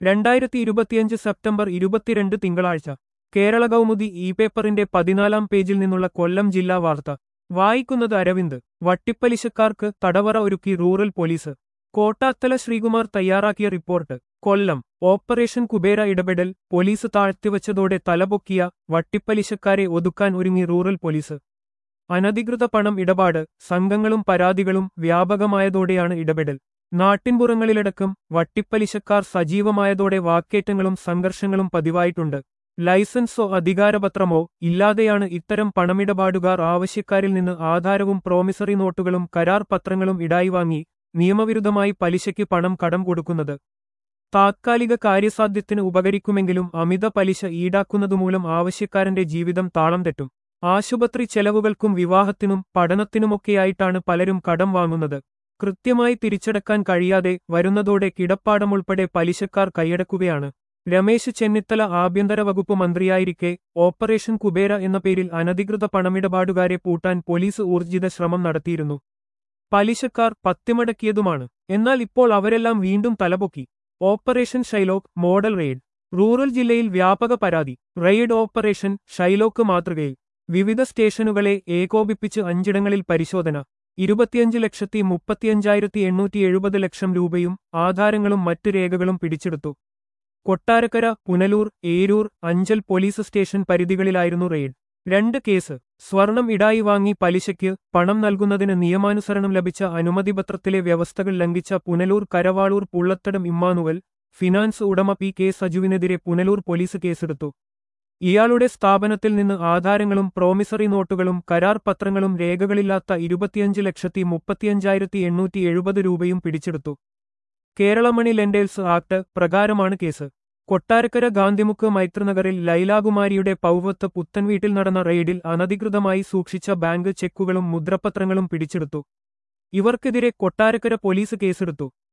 2025 September 22 തിങ്കളാഴ്ച Kerala Kaumudi E പേപ്പറിന്റെ 14-ാം പേജിൽ നിന്നുള്ള കൊല്ലം ജില്ലാ വാർത്ത വായിക്കുന്നത് അരവിന്ദ്. വട്ടിപ്പലിശക്കാർക്ക് തടവറ ഒരുക്കി റൂറൽ പോലീസ്. കോട്ടാത്തല ശ്രീകുമാർ തയ്യാറാക്കിയ റിപ്പോർട്ട്. കൊല്ലം. ഓപ്പറേഷൻ കുബേര ഇടപെടൽ പോലീസ് താഴ്ത്തിവച്ചതോടെ തലപൊക്കിയ വട്ടിപ്പലിശക്കാരെ ഒതുക്കാൻ ഒരുങ്ങി റൂറൽ പോലീസ്. അനധികൃത പണം ഇടപാട് സംഘങ്ങളും പരാതികളും വ്യാപകമായതോടെയാണ് ഇടപെടൽ. നാട്ടിൻപുറങ്ങളിലടക്കം വട്ടിപ്പലിശക്കാർ സജീവമായതോടെ വാക്കേറ്റങ്ങളും സംഘർഷങ്ങളും പതിവായിട്ടുണ്ട്. ലൈസൻസോ അധികാരപത്രമോ ഇല്ലാതെയാണ് ഇത്തരം പണമിടപാടുകാർ ആവശ്യക്കാരിൽ നിന്ന് ആധാരവും പ്രോമിസറി നോട്ടുകളും കരാർ പത്രങ്ങളും ഇടായി വാങ്ങി നിയമവിരുദ്ധമായി പലിശയ്ക്ക് പണം കടം കൊടുക്കുന്നത്. താത്കാലിക കാര്യസാധ്യത്തിന് ഉപകരിക്കുമെങ്കിലും അമിത പലിശ ഈടാക്കുന്നതുമൂലം ആവശ്യക്കാരന്റെ ജീവിതം താളം തെറ്റും. ആശുപത്രി ചെലവുകൾക്കും വിവാഹത്തിനും പഠനത്തിനുമൊക്കെയായിട്ടാണ് പലരും കടം വാങ്ങുന്നത്. കൃത്യമായി തിരിച്ചടക്കാൻ കഴിയാതെ വരുന്നതോടെ കിടപ്പാടമുൾപ്പെടെ പലിശക്കാർ കൈയടക്കുകയാണ്. രമേശ് ചെന്നിത്തല ആഭ്യന്തര വകുപ്പ് മന്ത്രിയായിരിക്കെ ഓപ്പറേഷൻ കുബേര എന്ന പേരിൽ അനധികൃത പണമിടപാടുകാരെ പൂട്ടാൻ പോലീസ് ഊർജിത ശ്രമം നടത്തിയിരുന്നു. പലിശക്കാർ പത്തിമടക്കിയതുമാണ്. എന്നാൽ ഇപ്പോൾ അവരെല്ലാം വീണ്ടും തലപൊക്കി. Operation Shylock model raid. Rural ജില്ലയിൽ വ്യാപക പരാതി. റെയ്ഡ് ഓപ്പറേഷൻ ഷൈലോക്ക് മാതൃകയിൽ വിവിധ സ്റ്റേഷനുകളെ ഏകോപിപ്പിച്ച് 5ഇടങ്ങളിൽ പരിശോധന. 25,35,870 ലക്ഷം രൂപയും ആധാരങ്ങളും മറ്റു രേഖകളും പിടിച്ചെടുത്തു. കൊട്ടാരക്കര, പുനലൂർ, ഏരൂർ, അഞ്ചൽ പോലീസ് സ്റ്റേഷൻ പരിധികളിലായിരുന്നു റെയ്ഡ്. 2 കേസ്. സ്വർണം ഇടായി വാങ്ങി പലിശയ്ക്ക് പണം നൽകുന്നതിന് നിയമാനുസരണം ലഭിച്ച അനുമതിപത്രത്തിലെ വ്യവസ്ഥകൾ ലംഘിച്ച പുനലൂർ കരവാളൂർ പുള്ളത്തടം ഇമ്മാനുവൽ ഫിനാൻസ് ഉടമ പി കെ സജുവിനെതിരെ പുനലൂർ പോലീസ് കേസെടുത്തു. ഇയാളുടെ സ്ഥാപനത്തിൽ നിന്ന് ആധാരങ്ങളും പ്രോമിസറി നോട്ടുകളും കരാർ പത്രങ്ങളും രേഖകളില്ലാത്ത 25,35,870 രൂപയും പിടിച്ചെടുത്തു. കേരള മണി ലെൻഡേഴ്സ് ആക്ട് പ്രകാരമാണ് കേസ്. കൊട്ടാരക്കര ഗാന്ധിമുക്ക് മൈത്രനഗറിൽ ലൈലാകുമാരിയുടെ പൗവത്ത് പുത്തൻവീട്ടിൽ നടന്ന റെയ്ഡിൽ അനധികൃതമായി സൂക്ഷിച്ച ബാങ്ക് ചെക്കുകളും മുദ്രപത്രങ്ങളും പിടിച്ചെടുത്തു. ഇവർക്കെതിരെ കൊട്ടാരക്കര പോലീസ് കേസെടുത്തു.